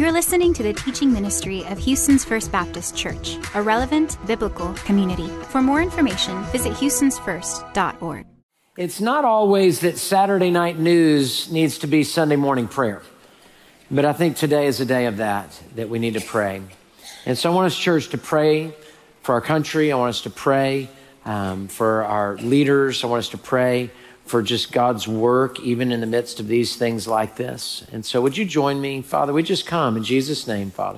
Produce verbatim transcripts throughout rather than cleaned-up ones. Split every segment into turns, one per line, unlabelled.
You're listening to the teaching ministry of Houston's First Baptist Church, a relevant biblical community. For more information, visit houstons first dot org.
It's not always that Saturday night news needs to be Sunday morning prayer, but I think today is a day of that, that we need to pray. And so I want us, church, to pray for our country. I want us to pray um, for our leaders. I want us to pray for just God's work, even in the midst of these things like this. And so would you join me? Father, we just come in Jesus' name, Father.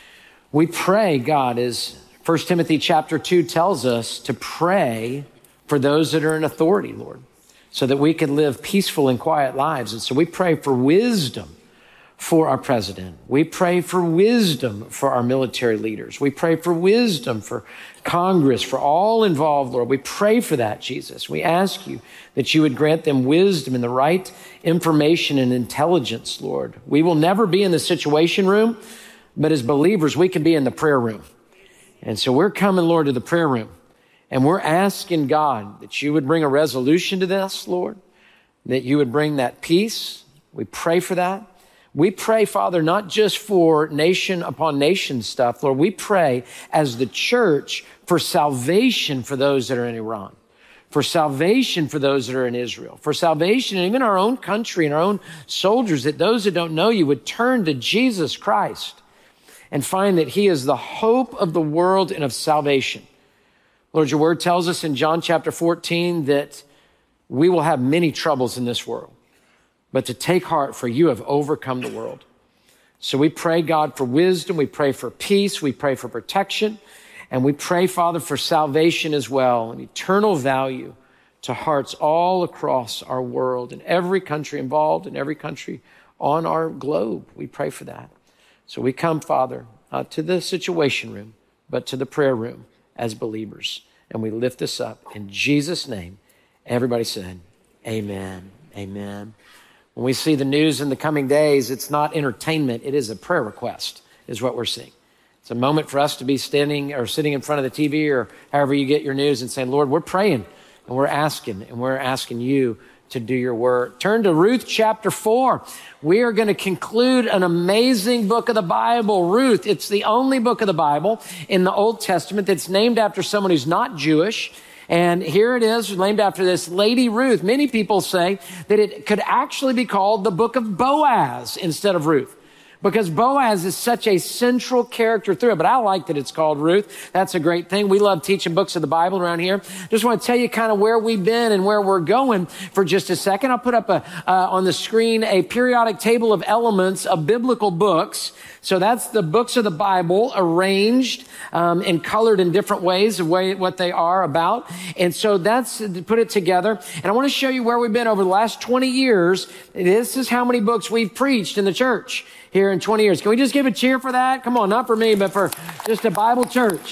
We pray, God, as First Timothy chapter two tells us, to pray for those that are in authority, Lord, so that we can live peaceful and quiet lives. And so we pray for wisdom for our president. We pray for wisdom for our military leaders. We pray for wisdom for Congress, for all involved, Lord. We pray for that, Jesus. We ask you that you would grant them wisdom and the right information and intelligence, Lord. We will never be in the situation room, but as believers, we can be in the prayer room. And so we're coming, Lord, to the prayer room, and we're asking God that you would bring a resolution to this, Lord, that you would bring that peace. We pray for that. We pray, Father, not just for nation upon nation stuff, Lord. We pray as the church for salvation for those that are in Iran, for salvation for those that are in Israel, for salvation in even our own country and our own soldiers, that those that don't know you would turn to Jesus Christ and find that he is the hope of the world and of salvation. Lord, your word tells us in John chapter fourteen that we will have many troubles in this world, but to take heart, for you have overcome the world. So we pray, God, for wisdom. We pray for peace. We pray for protection. And we pray, Father, for salvation as well, and eternal value to hearts all across our world, in every country involved, in every country on our globe. We pray for that. So we come, Father, uh, to the situation room, but to the prayer room as believers. And we lift this up in Jesus' name. Everybody said, amen, amen. When we see the news in the coming days, it's not entertainment. It is a prayer request, is what we're seeing. It's a moment for us to be standing or sitting in front of the T V or however you get your news and saying, Lord, we're praying and we're asking and we're asking you to do your work. Turn to Ruth chapter four. We are going to conclude an amazing book of the Bible, Ruth. It's the only book of the Bible in the Old Testament that's named after someone who's not Jewish. And here it is, named after this lady Ruth. Many people say that it could actually be called the book of Boaz instead of Ruth, because Boaz is such a central character through it. But I like that it's called Ruth. That's a great thing. We love teaching books of the Bible around here. Just want to tell you kind of where we've been and where we're going for just a second. I'll put up a, uh, on the screen a periodic table of elements of biblical books. So that's the books of the Bible arranged um, and colored in different ways of way, what they are about. And so that's to put it together. And I want to show you where we've been over the last twenty years. This is how many books we've preached in the church here in twenty years. Can we just give a cheer for that? Come on, not for me, but for just a Bible church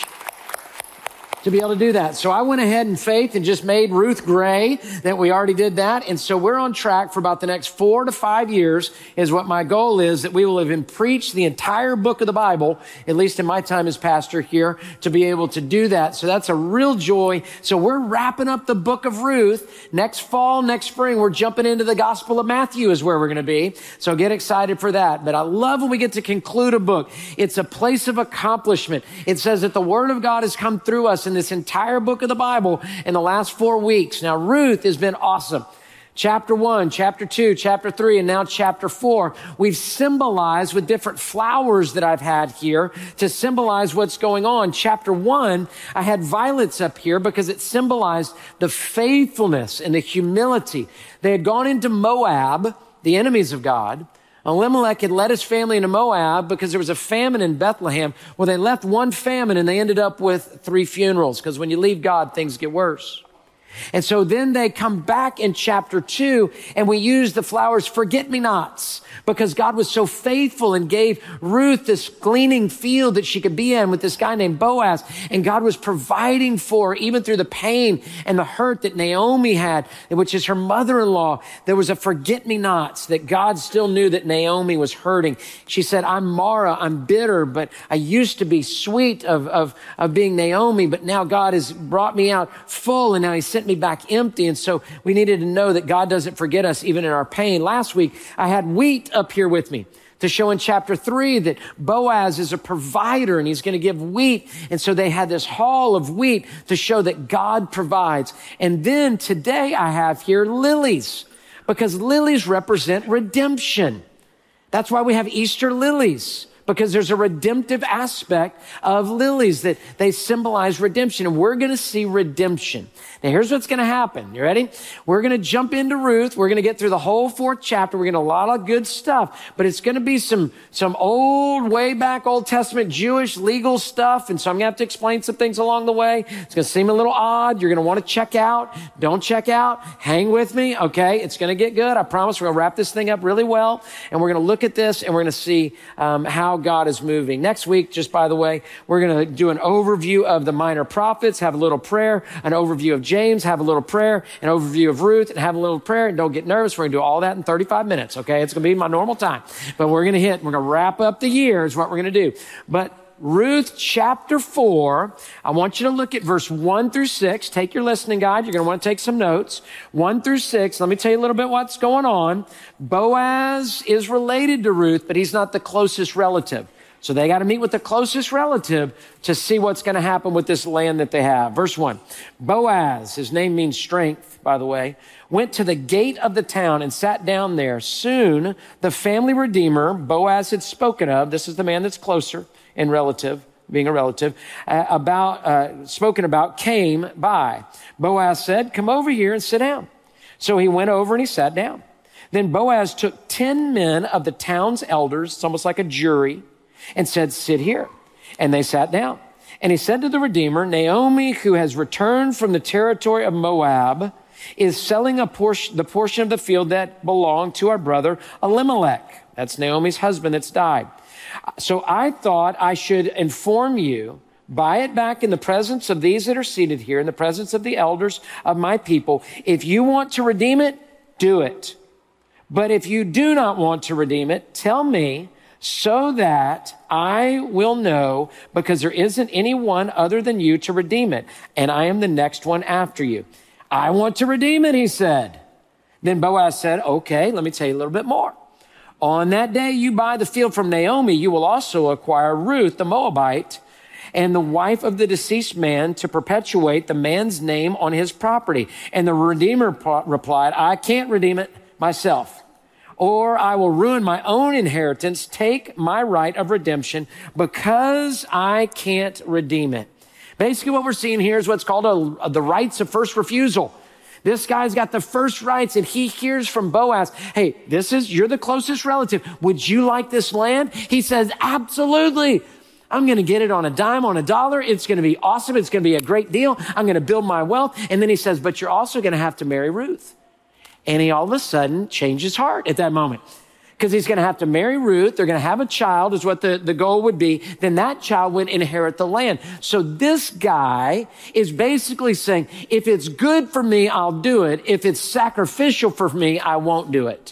to be able to do that. So I went ahead in faith and just made Ruth gray, that we already did that. And so we're on track for about the next four to five years is what my goal is, that we will have preached the entire book of the Bible, at least in my time as pastor here, to be able to do that. So that's a real joy. So we're wrapping up the book of Ruth. Next fall, next spring, we're jumping into the Gospel of Matthew is where we're going to be. So get excited for that. But I love when we get to conclude a book. It's a place of accomplishment. It says that the Word of God has come through us in this entire book of the Bible in the last four weeks. Now, Ruth has been awesome. Chapter one, chapter two, chapter three, and now chapter four. We've symbolized with different flowers that I've had here to symbolize what's going on. Chapter one, I had violets up here because it symbolized the faithfulness and the humility. They had gone into Moab, the enemies of God. Elimelech had led his family into Moab because there was a famine in Bethlehem. Well, they left one famine and they ended up with three funerals, because when you leave God, things get worse. And so then they come back in chapter two, and we use the flowers forget-me-nots, because God was so faithful and gave Ruth this gleaning field that she could be in with this guy named Boaz. And God was providing for her, even through the pain and the hurt that Naomi had, which is her mother-in-law. There was a forget-me-nots that God still knew that Naomi was hurting. She said, I'm Mara, I'm bitter, but I used to be sweet of, of, of being Naomi, but now God has brought me out full, and now he sent me back empty. And so we needed to know that God doesn't forget us even in our pain. Last week, I had wheat up here with me. to show in chapter three that Boaz is a provider and he's going to give wheat. And so they had this haul of wheat to show that God provides. And then today I have here lilies, because lilies represent redemption. That's why we have Easter lilies, because there's a redemptive aspect of lilies that they symbolize redemption. And we're going to see redemption. Now, here's what's going to happen. You ready? We're going to jump into Ruth. We're going to get through the whole fourth chapter. We're going to a lot of good stuff, but it's going to be some, some old, way back Old Testament Jewish legal stuff. And so I'm going to have to explain some things along the way. It's going to seem a little odd. You're going to want to check out. Don't check out. Hang with me. Okay. It's going to get good. I promise we're going to wrap this thing up really well. And we're going to look at this and we're going to see um, how God is moving. Next week, just by the way, we're going to do an overview of the minor prophets, have a little prayer, an overview of James, have a little prayer, an overview of Ruth, and have a little prayer. And don't get nervous. We're going to do all that in thirty-five minutes. Okay. It's going to be my normal time, but we're going to hit, we're going to wrap up the year is what we're going to do. But Ruth chapter four, I want you to look at verse one through six. Take your listening guide. You're going to want to take some notes. One through six. Let me tell you a little bit what's going on. Boaz is related to Ruth, but he's not the closest relative. So they got to meet with the closest relative to see what's going to happen with this land that they have. Verse one, Boaz, his name means strength, by the way, went to the gate of the town and sat down there. Soon the family redeemer Boaz had spoken of, this is the man that's closer in relative, being a relative, uh, about, uh, spoken about, came by. Boaz said, come over here and sit down. So he went over and he sat down. Then Boaz took ten men of the town's elders, it's almost like a jury, and said, sit here. And they sat down. And he said to the Redeemer, Naomi, who has returned from the territory of Moab, is selling a portion, the portion of the field that belonged to our brother Elimelech. That's Naomi's husband that's died. So I thought I should inform you, buy it back in the presence of these that are seated here, in the presence of the elders of my people. If you want to redeem it, do it. But if you do not want to redeem it, tell me, so that I will know, because there isn't anyone other than you to redeem it, and I am the next one after you. I want to redeem it, he said. Then Boaz said, okay, let me tell you a little bit more. On that day you buy the field from Naomi, you will also acquire Ruth the Moabite, and the wife of the deceased man, to perpetuate the man's name on his property. And the Redeemer replied, I can't redeem it myself, or I will ruin my own inheritance. Take my right of redemption, because I can't redeem it. Basically what we're seeing here is what's called a, a, the rights of first refusal. This guy's got the first rights, and he hears from Boaz, hey, this is, you're the closest relative. Would you like this land? He says, absolutely. I'm going to get it on a dime, on a dollar. It's going to be awesome. It's going to be a great deal. I'm going to build my wealth. And then he says, but you're also going to have to marry Ruth. And he all of a sudden changed his heart at that moment, because he's going to have to marry Ruth. They're going to have a child is what the, the goal would be. Then that child would inherit the land. So this guy is basically saying, if it's good for me, I'll do it. If it's sacrificial for me, I won't do it.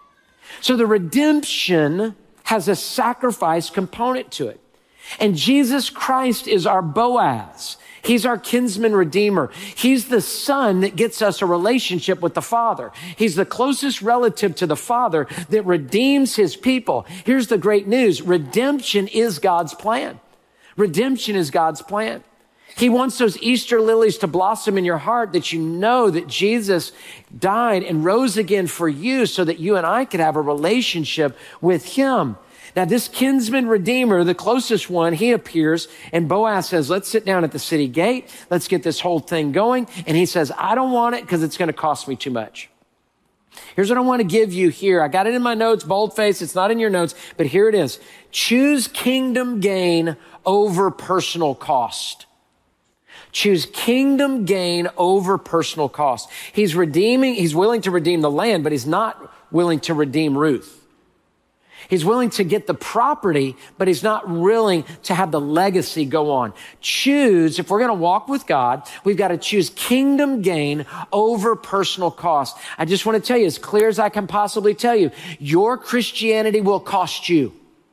So the redemption has a sacrifice component to it. And Jesus Christ is our Boaz. He's our kinsman redeemer. He's the son that gets us a relationship with the Father. He's the closest relative to the Father that redeems his people. Here's the great news. Redemption is God's plan. Redemption is God's plan. He wants those Easter lilies to blossom in your heart, that you know that Jesus died and rose again for you so that you and I could have a relationship with him. Now, this kinsman redeemer, the closest one, he appears, and Boaz says, let's sit down at the city gate. Let's get this whole thing going. And he says, I don't want it because it's going to cost me too much. Here's what I want to give you here. I got it in my notes, boldface. It's not in your notes, but here it is. Choose kingdom gain over personal cost. Choose kingdom gain over personal cost. He's redeeming, he's willing to redeem the land, but he's not willing to redeem Ruth. He's willing to get the property, but he's not willing to have the legacy go on. Choose, if we're going to walk with God, we've got to choose kingdom gain over personal cost. I just want to tell you, as clear as I can possibly tell you, your Christianity will cost you.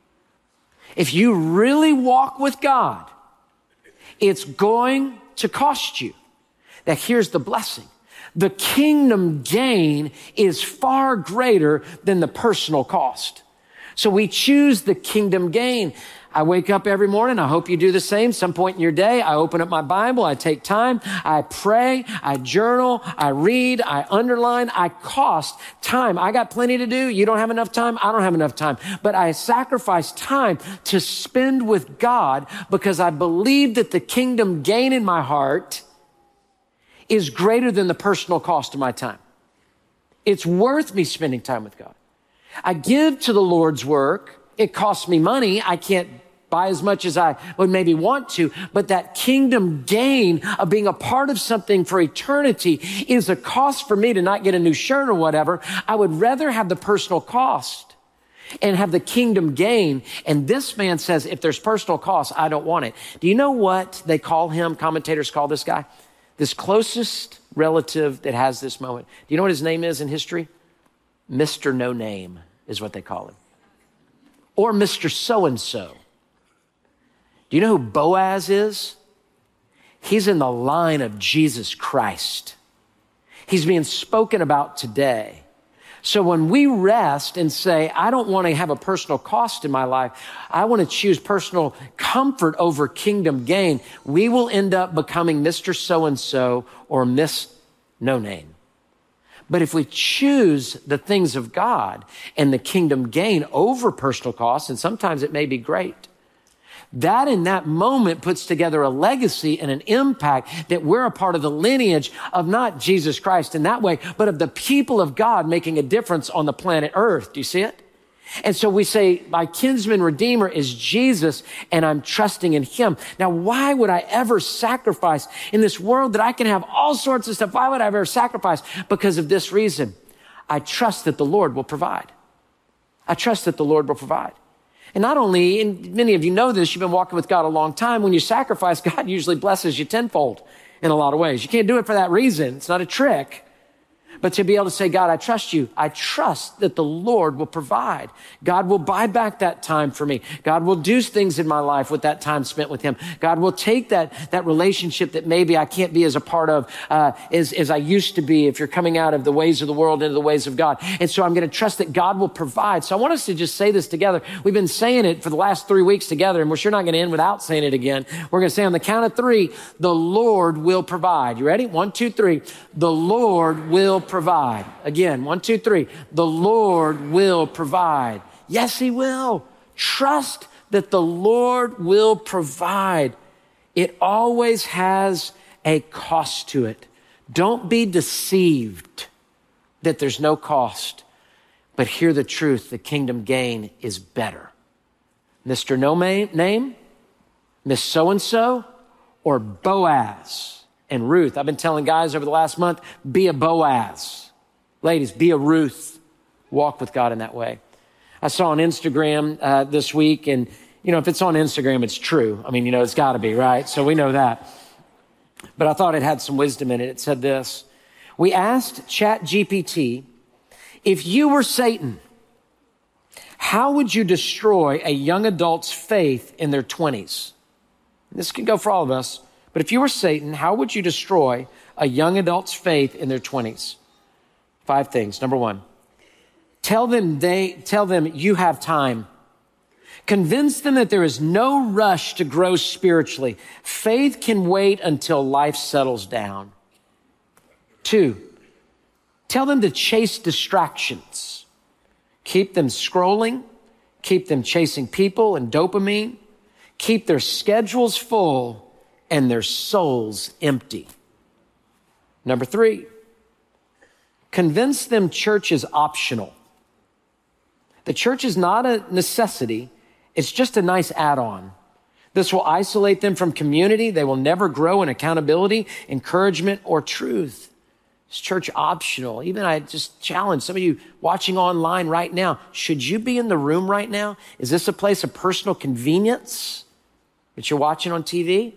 If you really walk with God, it's going to cost you. Now, here's the blessing. The kingdom gain is far greater than the personal cost. So we choose the kingdom gain. I wake up every morning. I hope you do the same. Some point in your day, I open up my Bible. I take time. I pray. I journal. I read. I underline. I cost time. I got plenty to do. You don't have enough time. I don't have enough time. But I sacrifice time to spend with God because I believe that the kingdom gain in my heart is greater than the personal cost of my time. It's worth me spending time with God. I give to the Lord's work. It costs me money. I can't buy as much as I would maybe want to, but that kingdom gain of being a part of something for eternity is a cost for me to not get a new shirt or whatever. I would rather have the personal cost and have the kingdom gain. And this man says, if there's personal cost, I don't want it. Do you know what they call him? Commentators call this guy, this closest relative that has this moment. Do you know what his name is in history? Mister No Name is what they call him. Or Mister So-and-so. Do you know who Boaz is? He's in the line of Jesus Christ. He's being spoken about today. So when we rest and say, I don't want to have a personal cost in my life, I want to choose personal comfort over kingdom gain, we will end up becoming Mister So-and-so or Miss No Name. But if we choose the things of God and the kingdom gain over personal costs, and sometimes it may be great, that in that moment puts together a legacy and an impact that we're a part of the lineage of not Jesus Christ in that way, but of the people of God making a difference on the planet Earth. Do you see it? And so we say, my kinsman redeemer is Jesus, and I'm trusting in him. Now, why would I ever sacrifice in this world that I can have all sorts of stuff? Why would I ever sacrifice? Because of this reason. I trust that the Lord will provide. I trust that the Lord will provide. And not only, and many of you know this, you've been walking with God a long time. When you sacrifice, God usually blesses you tenfold in a lot of ways. You can't do it for that reason. It's not a trick. But to be able to say, God, I trust you. I trust that the Lord will provide. God will buy back that time for me. God will do things in my life with that time spent with him. God will take that, that relationship that maybe I can't be as a part of, uh, as, as I used to be if you're coming out of the ways of the world into the ways of God. And so I'm going to trust that God will provide. So I want us to just say this together. We've been saying it for the last three weeks together, and we're sure not going to end without saying it again. We're going to say on the count of three, the Lord will provide. You ready? One, two, three. The Lord will provide. Again, one, two, three. The Lord will provide. Yes, he will. Trust that the Lord will provide. It always has a cost to it. Don't be deceived that there's no cost, but hear the truth. The kingdom gain is better. Mister No Name, Miss So-and-so, or Boaz and Ruth. I've been telling guys over the last month, be a Boaz. Ladies, be a Ruth. Walk with God in that way. I saw on Instagram uh, this week, and, you know, if it's on Instagram, it's true. I mean, you know, it's got to be, right? So we know that. But I thought it had some wisdom in it. It said this. We asked ChatGPT, if you were Satan, how would you destroy a young adult's faith in their twenties? This can go for all of us. But if you were Satan, how would you destroy a young adult's faith in their twenties? Five things. Number one, tell them they, tell them you have time. Convince them that there is no rush to grow spiritually. Faith can wait until life settles down. Two, tell them to chase distractions. Keep them scrolling. Keep them chasing people and dopamine. Keep their schedules full and their souls empty. Number three, convince them church is optional. The church is not a necessity. It's just a nice add-on. This will isolate them from community. They will never grow in accountability, encouragement, or truth. It's church optional. Even I just challenge some of you watching online right now. Should you be in the room right now? Is this a place of personal convenience that you're watching on T V?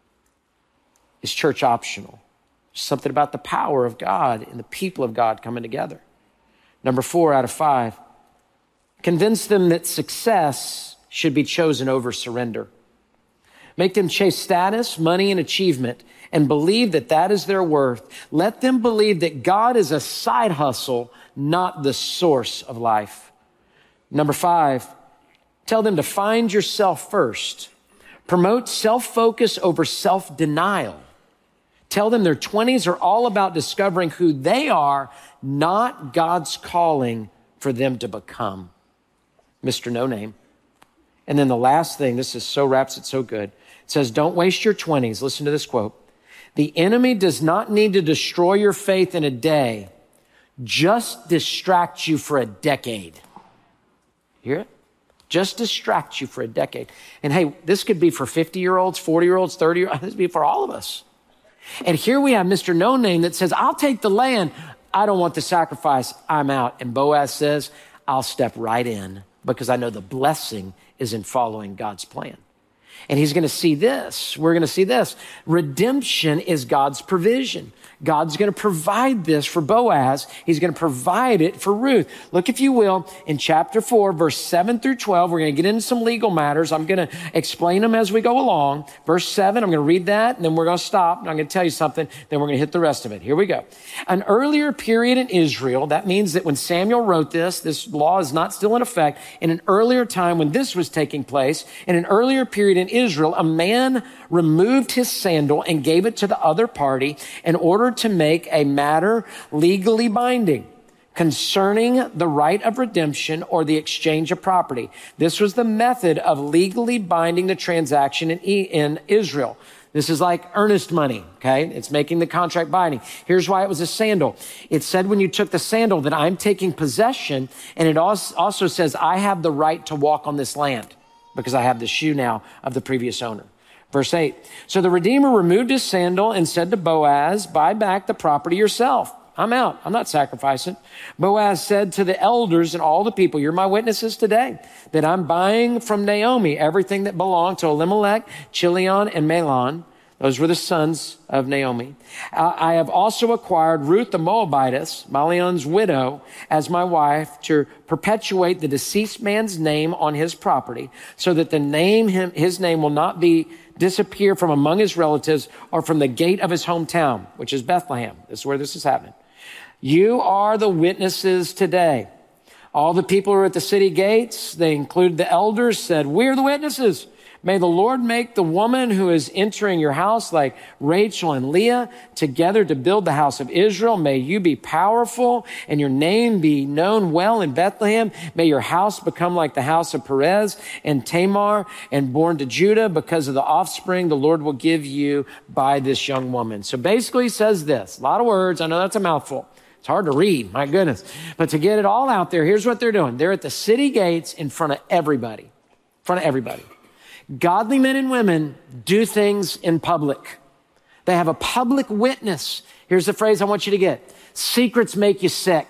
Is church optional? There's something about the power of God and the people of God coming together. Number four out of five, convince them that success should be chosen over surrender. Make them chase status, money, and achievement and believe that that is their worth. Let them believe that God is a side hustle, not the source of life. Number five, tell them to find yourself first. Promote self-focus over self-denial. Tell them their twenties are all about discovering who they are, not God's calling for them to become. Mister No Name. And then the last thing, this is so wraps it so good. It says, don't waste your twenties. Listen to this quote. The enemy does not need to destroy your faith in a day. Just distract you for a decade. Hear it? Just distract you for a decade. And hey, this could be for fifty-year-olds, forty-year-olds, thirty-year-olds. This could be for all of us. And here we have Mister No Name that says, I'll take the land. I don't want the sacrifice. I'm out. And Boaz says, I'll step right in because I know the blessing is in following God's plan. And he's going to see this. We're going to see this. Redemption is God's provision. God's going to provide this for Boaz. He's going to provide it for Ruth. Look, if you will, in chapter four, verse seven through twelve, we're going to get into some legal matters. I'm going to explain them as we go along. Verse seven, I'm going to read that, and then we're going to stop, and I'm going to tell you something, then we're going to hit the rest of it. Here we go. An earlier period in Israel, that means that when Samuel wrote this, this law is not still in effect. In an earlier time when this was taking place, in an earlier period in Israel, a man removed his sandal and gave it to the other party in order to make a matter legally binding concerning the right of redemption or the exchange of property. This was the method of legally binding the transaction in, in Israel. This is like earnest money, okay? It's making the contract binding. Here's why it was a sandal. It said when you took the sandal that I'm taking possession, and it also says I have the right to walk on this land because I have the shoe now of the previous owner. Verse eight, so the Redeemer removed his sandal and said to Boaz, buy back the property yourself. I'm out. I'm not sacrificing. Boaz said to the elders and all the people, you're my witnesses today, that I'm buying from Naomi everything that belonged to Elimelech, Chilion, and Mahlon. Those were the sons of Naomi. I have also acquired Ruth the Moabitess, Mahlon's widow, as my wife to perpetuate the deceased man's name on his property so that the name, him, his name will not be disappear from among his relatives or from the gate of his hometown, which is Bethlehem. This is where this is happening. You are the witnesses today. All the people who are at the city gates, they include the elders, said, we're the witnesses. May the Lord make the woman who is entering your house like Rachel and Leah together to build the house of Israel. May you be powerful and your name be known well in Bethlehem. May your house become like the house of Perez and Tamar and born to Judah because of the offspring the Lord will give you by this young woman. So basically he says this, a lot of words. I know that's a mouthful. It's hard to read, my goodness. But to get it all out there, here's what they're doing. They're at the city gates in front of everybody, in front of everybody. Godly men and women do things in public. They have a public witness. Here's the phrase I want you to get. Secrets make you sick.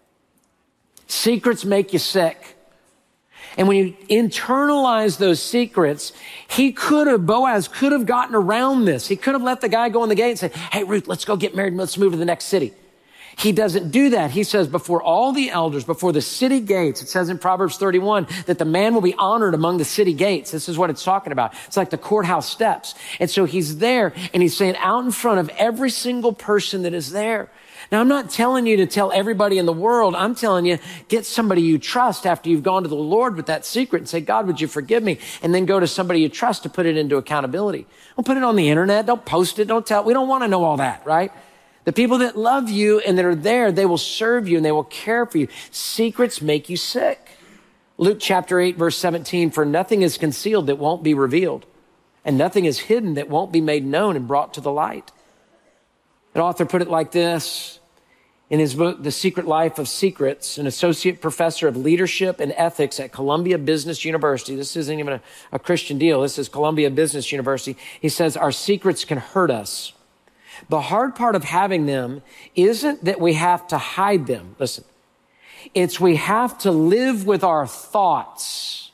Secrets make you sick. And when you internalize those secrets, he could have, Boaz could have gotten around this. He could have let the guy go in the gate and say, hey, Ruth, let's go get married and let's move to the next city. He doesn't do that. He says before all the elders, before the city gates, it says in Proverbs thirty-one that the man will be honored among the city gates. This is what it's talking about. It's like the courthouse steps. And so he's there and he's saying out in front of every single person that is there. Now, I'm not telling you to tell everybody in the world. I'm telling you, get somebody you trust after you've gone to the Lord with that secret and say, God, would you forgive me? And then go to somebody you trust to put it into accountability. Don't put it on the internet. Don't post it. Don't tell. We don't want to know all that, right? The people that love you and that are there, they will serve you and they will care for you. Secrets make you sick. Luke chapter eight, verse seventeen, for nothing is concealed that won't be revealed, and nothing is hidden that won't be made known and brought to the light. An author put it like this in his book, The Secret Life of Secrets, an associate professor of leadership and ethics at Columbia Business University. This isn't even a, a Christian deal. This is Columbia Business University. He says, our secrets can hurt us. The hard part of having them isn't that we have to hide them. Listen, it's we have to live with our thoughts.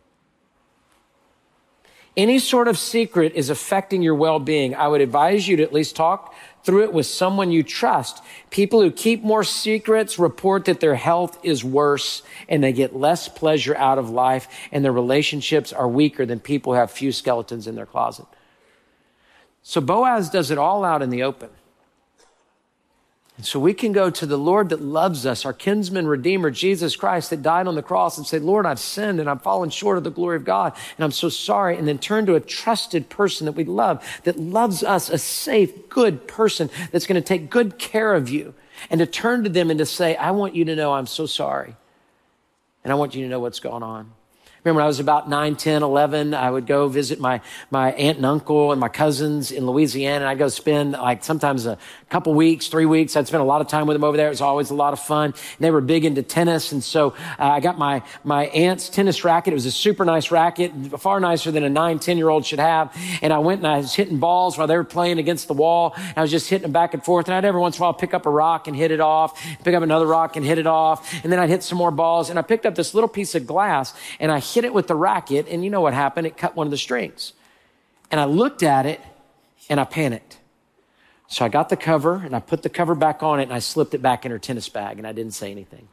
Any sort of secret is affecting your well-being. I would advise you to at least talk through it with someone you trust. People who keep more secrets report that their health is worse and they get less pleasure out of life and their relationships are weaker than people who have few skeletons in their closet. So Boaz does it all out in the open. So we can go to the Lord that loves us, our kinsman redeemer, Jesus Christ, that died on the cross, and say, Lord, I've sinned and I've fallen short of the glory of God, and I'm so sorry. And then turn to a trusted person that we love, that loves us, a safe, good person that's going to take good care of you. And to turn to them and to say, I want you to know I'm so sorry. And I want you to know what's going on. Remember when I was about nine, ten, eleven, I would go visit my, my aunt and uncle and my cousins in Louisiana. And I'd go spend like sometimes a couple weeks, three weeks. I'd spend a lot of time with them over there. It was always a lot of fun. And they were big into tennis. And so uh, I got my, my aunt's tennis racket. It was a super nice racket, far nicer than a nine, ten year old should have. And I went and I was hitting balls while they were playing against the wall. And I was just hitting them back and forth. And I'd every once in a while pick up a rock and hit it off, pick up another rock and hit it off. And then I'd hit some more balls. And I picked up this little piece of glass and I hit it with the racket, and you know what happened? It cut one of the strings. And I looked at it, and I panicked. So I got the cover, and I put the cover back on it, and I slipped it back in her tennis bag, and I didn't say anything.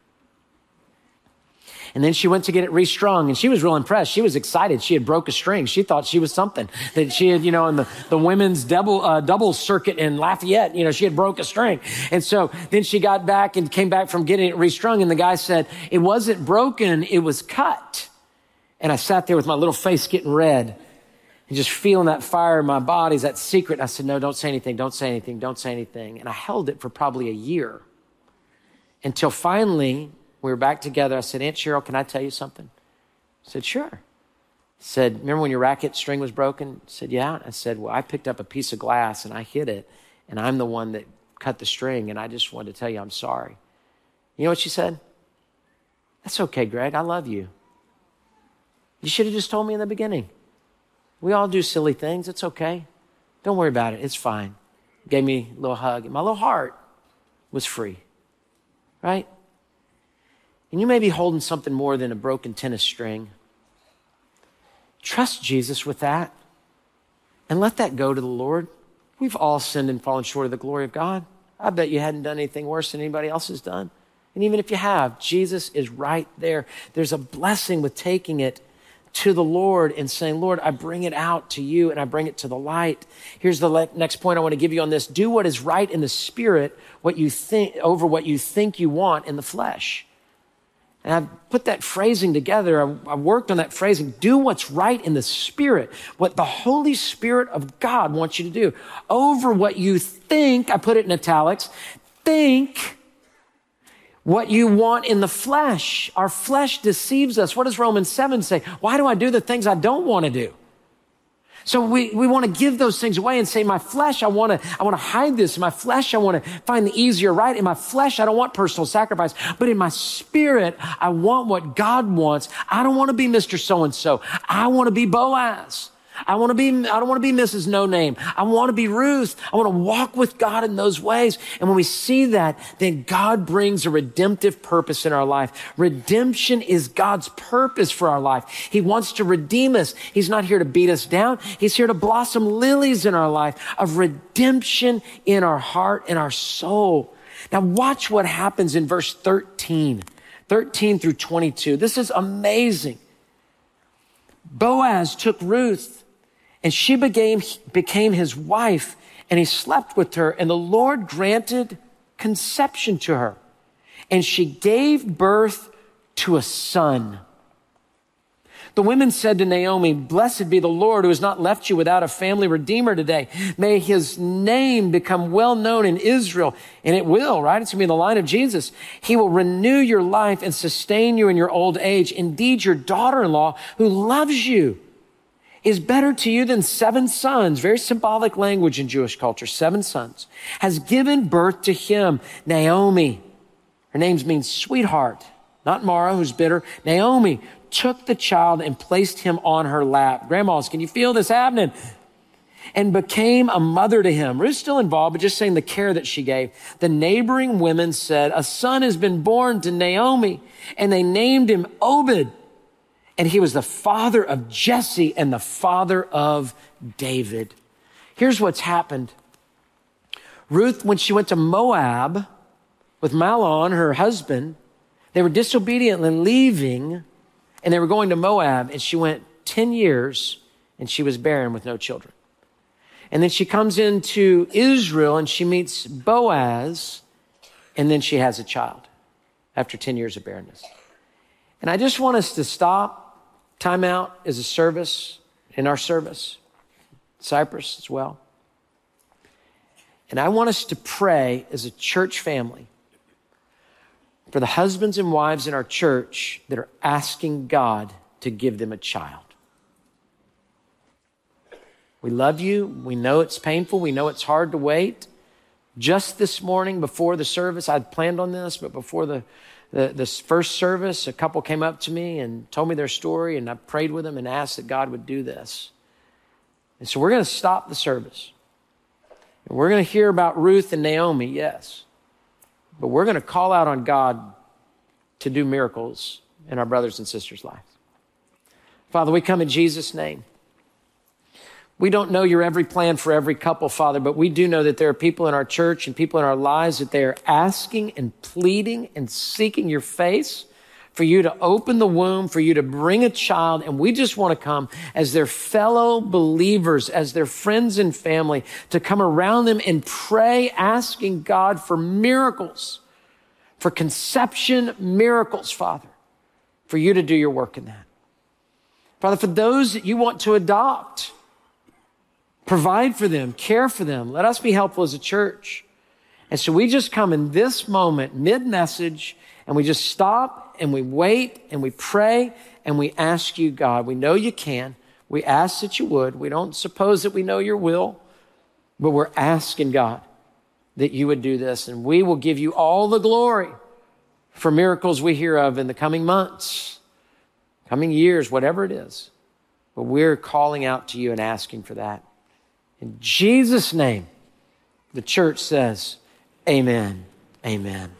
And then she went to get it restrung, and she was real impressed. She was excited. She had broke a string. She thought she was something. That she had, you know, in the, the women's double, uh, double circuit in Lafayette, you know, she had broke a string. And so then she got back and came back from getting it restrung, and the guy said, it wasn't broken, it was cut. And I sat there with my little face getting red and just feeling that fire in my body, that secret. I said, no, don't say anything, don't say anything, don't say anything. And I held it for probably a year until finally we were back together. I said, Aunt Cheryl, can I tell you something? I said, sure. I said, remember when your racket string was broken? I said, yeah. I said, well, I picked up a piece of glass and I hit it, and I'm the one that cut the string, and I just wanted to tell you I'm sorry. You know what she said? That's okay, Greg. I love you. You should have just told me in the beginning. We all do silly things. It's okay. Don't worry about it. It's fine. Gave me a little hug. And my little heart was free. Right? And you may be holding something more than a broken tennis string. Trust Jesus with that. And let that go to the Lord. We've all sinned and fallen short of the glory of God. I bet you hadn't done anything worse than anybody else has done. And even if you have, Jesus is right there. There's a blessing with taking it to the Lord and saying, Lord, I bring it out to you and I bring it to the light. Here's the le- next point I want to give you on this. Do what is right in the spirit, what you think over what you think you want in the flesh. And I've put that phrasing together. I, I worked on that phrasing. Do what's right in the spirit, what the Holy Spirit of God wants you to do over what you think. I put it in italics. Think what you want in the flesh. Our flesh deceives us. What does Romans seven say? Why do I do the things I don't want to do? So we, we want to give those things away and say, my flesh, I want to, I want to hide this. In my flesh, I want to find the easier right. In my flesh, I don't want personal sacrifice. But in my spirit, I want what God wants. I don't want to be Mister So-and-so. I want to be Boaz. I want to be, I don't want to be Missus No Name. I want to be Ruth. I want to walk with God in those ways. And when we see that, then God brings a redemptive purpose in our life. Redemption is God's purpose for our life. He wants to redeem us. He's not here to beat us down. He's here to blossom lilies in our life of redemption in our heart and our soul. Now watch what happens in verse thirteen, thirteen through twenty-two. This is amazing. Boaz took Ruth, and she became, became his wife, and he slept with her, and the Lord granted conception to her. And she gave birth to a son. The women said to Naomi, blessed be the Lord who has not left you without a family redeemer today. May his name become well known in Israel. And it will, right? It's going to be in the line of Jesus. He will renew your life and sustain you in your old age. Indeed, your daughter-in-law who loves you is better to you than seven sons. Very symbolic language in Jewish culture. Seven sons. Has given birth to him. Naomi. Her name means sweetheart. Not Mara, who's bitter. Naomi took the child and placed him on her lap. Grandmas, can you feel this happening? And became a mother to him. Ruth's still involved, but just saying the care that she gave. The neighboring women said, a son has been born to Naomi. And they named him Obed. And he was the father of Jesse and the father of David. Here's what's happened. Ruth, when she went to Moab with Mahlon, her husband, they were disobediently leaving, and they were going to Moab, and she went ten years, and she was barren with no children. And then she comes into Israel, and she meets Boaz, And then she has a child after ten years of barrenness. And I just want us to stop, time out as a service, in our service, Cypress as well. And I want us to pray as a church family for the husbands and wives in our church that are asking God to give them a child. We love you. We know it's painful. We know it's hard to wait. Just this morning before the service, I'd planned on this, but before the, the this first service, a couple came up to me and told me their story, and I prayed with them and asked that God would do this. And so we're going to stop the service. And we're going to hear about Ruth and Naomi, yes. But we're going to call out on God to do miracles in our brothers and sisters' lives. Father, we come in Jesus' name. We don't know your every plan for every couple, Father, but we do know that there are people in our church and people in our lives that they are asking and pleading and seeking your face for you to open the womb, for you to bring a child. And we just want to come as their fellow believers, as their friends and family, to come around them and pray, asking God for miracles, for conception miracles, Father, for you to do your work in that. Father, for those that you want to adopt, provide for them, care for them. Let us be helpful as a church. And so we just come in this moment, mid-message, and we just stop and we wait and we pray and we ask you, God, we know you can. We ask that you would. We don't suppose that we know your will, but we're asking, God, that you would do this. And we will give you all the glory for miracles we hear of in the coming months, coming years, whatever it is. But we're calling out to you and asking for that. In Jesus' name, the church says, amen, amen.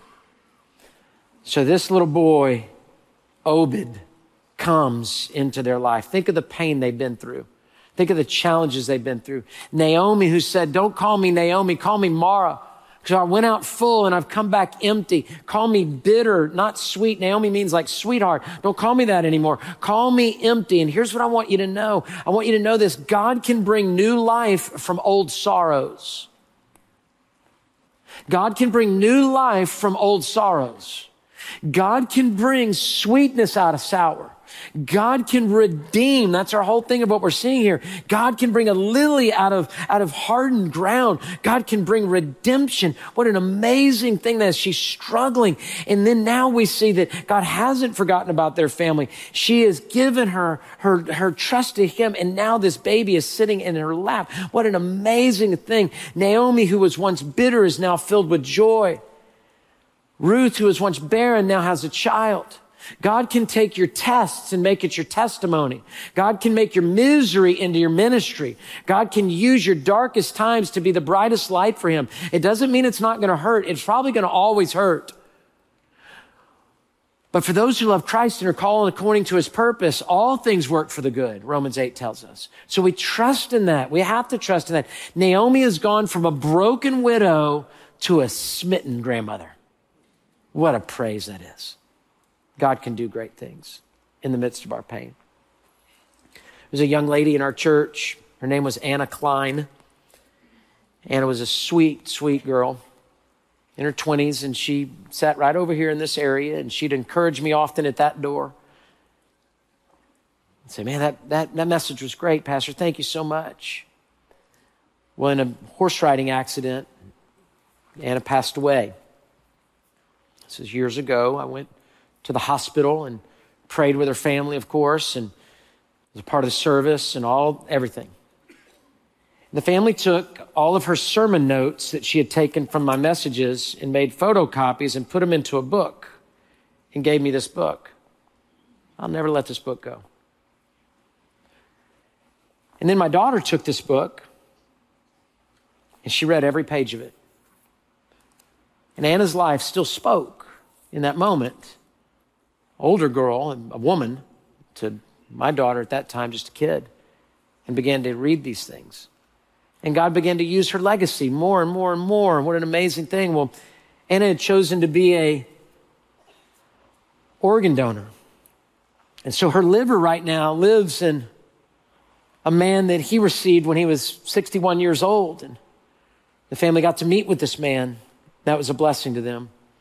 So this little boy, Obed, comes into their life. Think of the pain they've been through. Think of the challenges they've been through. Naomi, who said, don't call me Naomi, call me Mara, because I went out full and I've come back empty. Call me bitter, not sweet. Naomi means like sweetheart. Don't call me that anymore. Call me empty. And here's what I want you to know. I want you to know this. God can bring new life from old sorrows. God can bring new life from old sorrows. God can bring sweetness out of sour. God can redeem. That's our whole thing of what we're seeing here. God can bring a lily out of, out of hardened ground. God can bring redemption. What an amazing thing that is. She's struggling. And then now we see that God hasn't forgotten about their family. She has given her, her, her trust to him. And now this baby is sitting in her lap. What an amazing thing. Naomi, who was once bitter, is now filled with joy. Ruth, who was once barren, now has a child. God can take your tests and make it your testimony. God can make your misery into your ministry. God can use your darkest times to be the brightest light for him. It doesn't mean it's not going to hurt. It's probably going to always hurt. But for those who love Christ and are called according to his purpose, all things work for the good, Romans eight tells us. So we trust in that. We have to trust in that. Naomi has gone from a broken widow to a smitten grandmother. What a praise that is. God can do great things in the midst of our pain. There's a young lady in our church. Her name was Anna Klein. Anna was a sweet, sweet girl in her twenties, and she sat right over here in this area, and she'd encourage me often at that door. I'd say, man, that, that, that message was great, Pastor. Thank you so much. Well, in a horse riding accident, Anna passed away. This was years ago. I went to the hospital and prayed with her family, of course, and was a part of the service and all, everything. The family took all of her sermon notes that she had taken from my messages and made photocopies and put them into a book and gave me this book. I'll never let this book go. And then my daughter took this book and she read every page of it. And Anna's life still spoke in that moment. Older girl, a woman, to my daughter at that time, just a kid, and began to read these things. And God began to use her legacy more and more and more. What an amazing thing. Well, Anna had chosen to be a organ donor. And so her liver right now lives in a man that he received when he was sixty-one years old. And the family got to meet with this man. That was a blessing to them.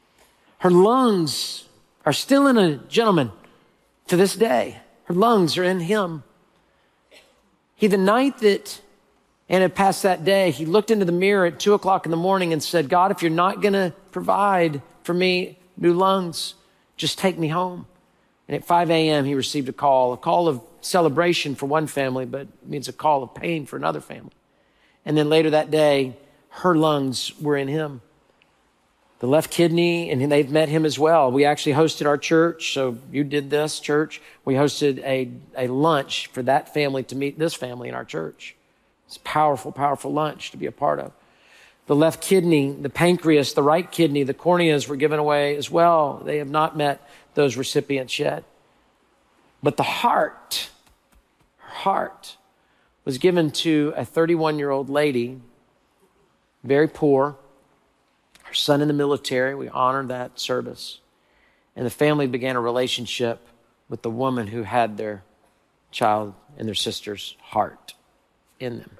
Her lungs are still in a gentleman to this day. Her lungs are in him. He, the night that Anna had passed that day, he looked into the mirror at two o'clock in the morning and said, God, if you're not going to provide for me new lungs, just take me home. And at five a.m., he received a call, a call of celebration for one family, but it means a call of pain for another family. And then later that day, her lungs were in him. The left kidney, and they've met him as well. We actually hosted our church, so you did this, church. We hosted a, a lunch for that family to meet this family in our church. It's a powerful, powerful lunch to be a part of. The left kidney, the pancreas, the right kidney, the corneas were given away as well. They have not met those recipients yet. But the heart, her heart, was given to a thirty-one-year-old lady, very poor, her son in the military. We honored that service. And the family began a relationship with the woman who had their child and their sister's heart in them.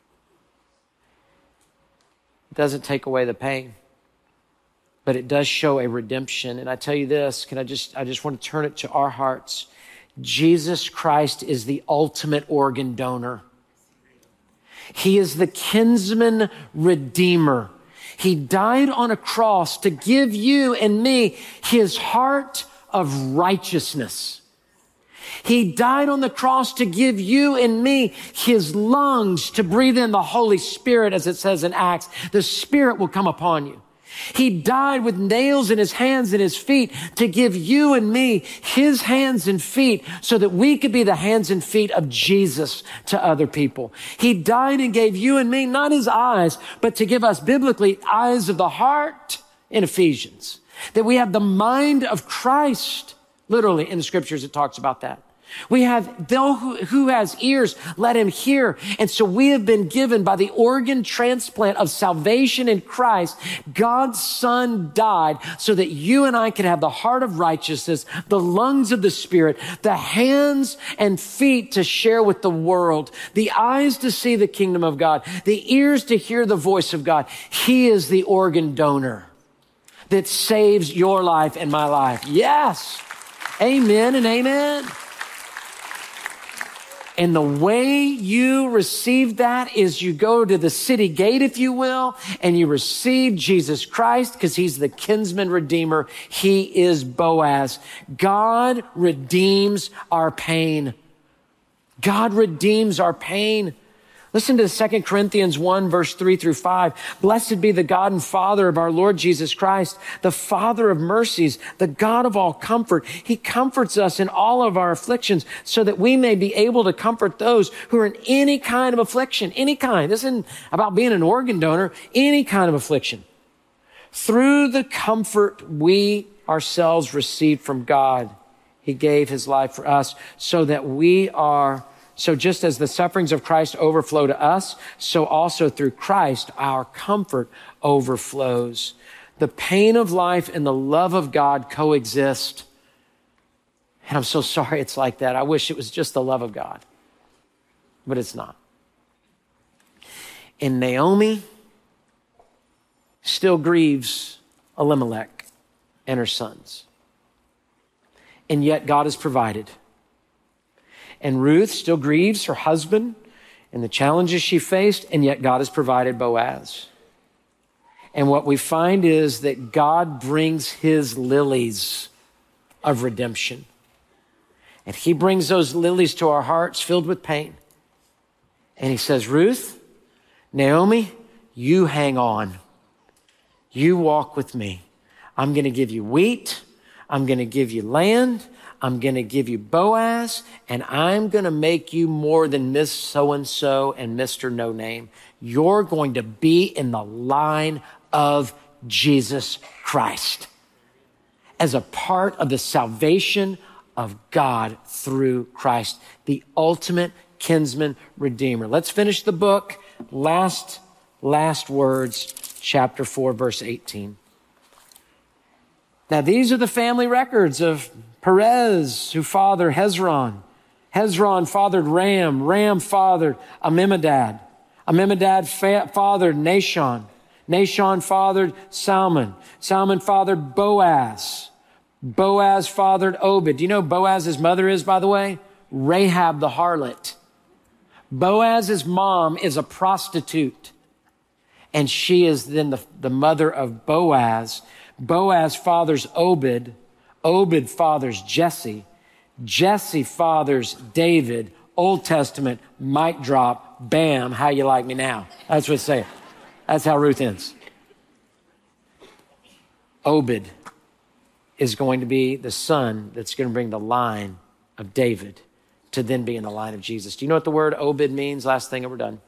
It doesn't take away the pain, but it does show a redemption. And I tell you this, can I just, I just want to turn it to our hearts. Jesus Christ is the ultimate organ donor. He is the kinsman redeemer. He died on a cross to give you and me his heart of righteousness. He died on the cross to give you and me his lungs to breathe in the Holy Spirit, as it says in Acts. The Spirit will come upon you. He died with nails in his hands and his feet to give you and me his hands and feet so that we could be the hands and feet of Jesus to other people. He died and gave you and me not his eyes, but to give us biblically eyes of the heart in Ephesians, that we have the mind of Christ. Literally in the scriptures, it talks about that. We have, though who, who has ears, let him hear. And so we have been given by the organ transplant of salvation in Christ. God's Son died so that you and I could have the heart of righteousness, the lungs of the Spirit, the hands and feet to share with the world, the eyes to see the kingdom of God, the ears to hear the voice of God. He is the organ donor that saves your life and my life. Yes. Amen and amen. And the way you receive that is you go to the city gate, if you will, and you receive Jesus Christ because he's the kinsman redeemer. He is Boaz. God redeems our pain. God redeems our pain. Listen to Second Corinthians one, verse three through five. Blessed be the God and Father of our Lord Jesus Christ, the Father of mercies, the God of all comfort. He comforts us in all of our afflictions so that we may be able to comfort those who are in any kind of affliction, any kind. This isn't about being an organ donor, any kind of affliction. Through the comfort we ourselves received from God, he gave his life for us so that we are So just as the sufferings of Christ overflow to us, so also through Christ, our comfort overflows. The pain of life and the love of God coexist. And I'm so sorry it's like that. I wish it was just the love of God, but it's not. And Naomi still grieves Elimelech and her sons. And yet God has provided. And Ruth still grieves her husband and the challenges she faced, and yet God has provided Boaz. And what we find is that God brings his lilies of redemption. And he brings those lilies to our hearts filled with pain. And he says, Ruth, Naomi, you hang on. You walk with me. I'm going to give you wheat. I'm going to give you land. I'm going to give you Boaz, and I'm going to make you more than Miss So-and-so and Mister No Name. You're going to be in the line of Jesus Christ as a part of the salvation of God through Christ, the ultimate kinsman redeemer. Let's finish the book. Last, last words, chapter four, verse eighteen. Now, these are the family records of Perez, who fathered Hezron. Hezron fathered Ram. Ram fathered Amminadab. Amminadab fa- fathered Nahshon. Nahshon fathered Salmon. Salmon fathered Boaz. Boaz fathered Obed. Do you know who Boaz's mother is, by the way? Rahab the harlot. Boaz's mom is a prostitute, and she is then the, the mother of Boaz. Boaz fathers Obed. Obed fathers Jesse. Jesse fathers David. Old Testament, mic drop, bam, how you like me now? That's what it's saying. That's how Ruth ends. Obed is going to be the son that's going to bring the line of David to then be in the line of Jesus. Do you know what the word Obed means? Last thing and we're done.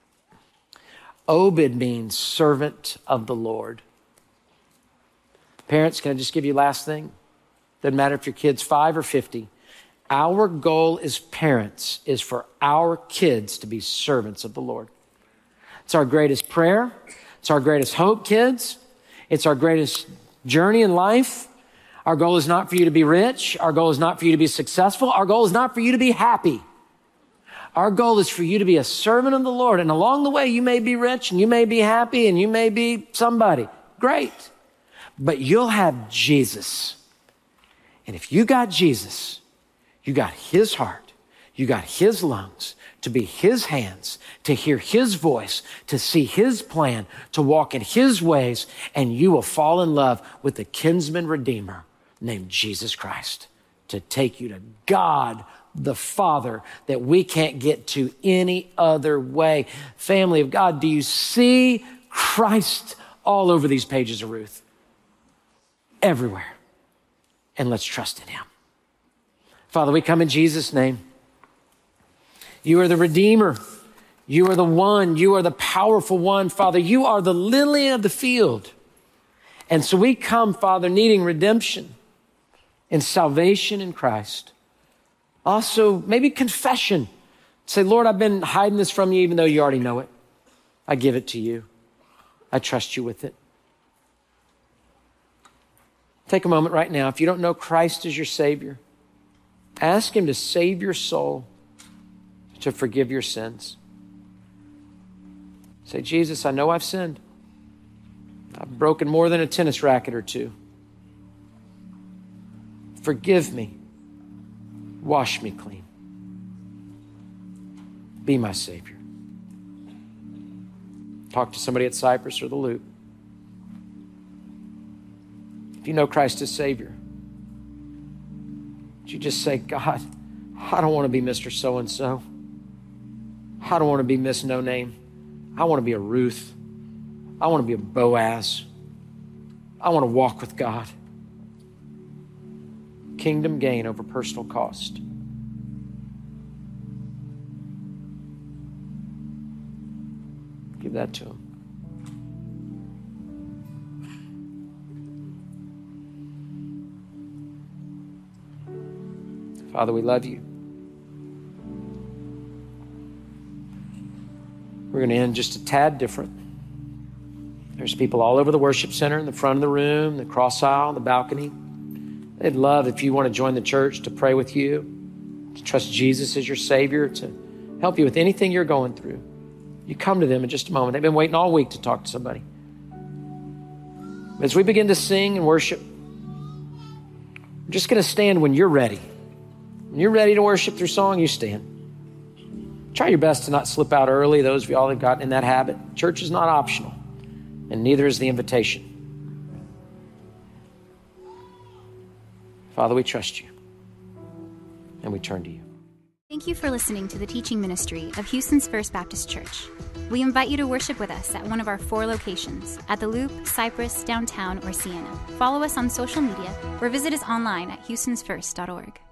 Obed means servant of the Lord. Parents, can I just give you last thing? Doesn't matter if your kid's five or fifty. Our goal as parents is for our kids to be servants of the Lord. It's our greatest prayer. It's our greatest hope, kids. It's our greatest journey in life. Our goal is not for you to be rich. Our goal is not for you to be successful. Our goal is not for you to be happy. Our goal is for you to be a servant of the Lord. And along the way, you may be rich and you may be happy and you may be somebody. Great. But you'll have Jesus. And if you got Jesus, you got his heart, you got his lungs, to be his hands, to hear his voice, to see his plan, to walk in his ways, and you will fall in love with the kinsman redeemer named Jesus Christ to take you to God the Father that we can't get to any other way. Family of God, do you see Christ all over these pages of Ruth? Everywhere. And let's trust in him. Father, we come in Jesus' name. You are the Redeemer. You are the one. You are the powerful one, Father. You are the lily of the field. And so we come, Father, needing redemption and salvation in Christ. Also, maybe confession. Say, Lord, I've been hiding this from you even though you already know it. I give it to you. I trust you with it. Take a moment right now. If you don't know Christ as your Savior, ask him to save your soul, to forgive your sins. Say, Jesus, I know I've sinned. I've broken more than a tennis racket or two. Forgive me. Wash me clean. Be my Savior. Talk to somebody at Cypress or the Loop. If you know Christ as Savior, would you just say, God, I don't want to be Mister So-and-so. I don't want to be Miss No Name. I want to be a Ruth. I want to be a Boaz. I want to walk with God. Kingdom gain over personal cost. Give that to him. Father, we love you. We're going to end just a tad different. There's people all over the worship center, in the front of the room, the cross aisle, the balcony. They'd love if you want to join the church to pray with you, to trust Jesus as your Savior, to help you with anything you're going through. You come to them in just a moment. They've been waiting all week to talk to somebody. As we begin to sing and worship, we're just going to stand when you're ready. When you're ready to worship through song, you stand. Try your best to not slip out early. Those of you all have gotten in that habit. Church is not optional, and neither is the invitation. Father, we trust you, and we turn to you.
Thank you for listening to the teaching ministry of Houston's First Baptist Church. We invite you to worship with us at one of our four locations, at the Loop, Cypress, Downtown, or Sienna. Follow us on social media or visit us online at houstons first dot org.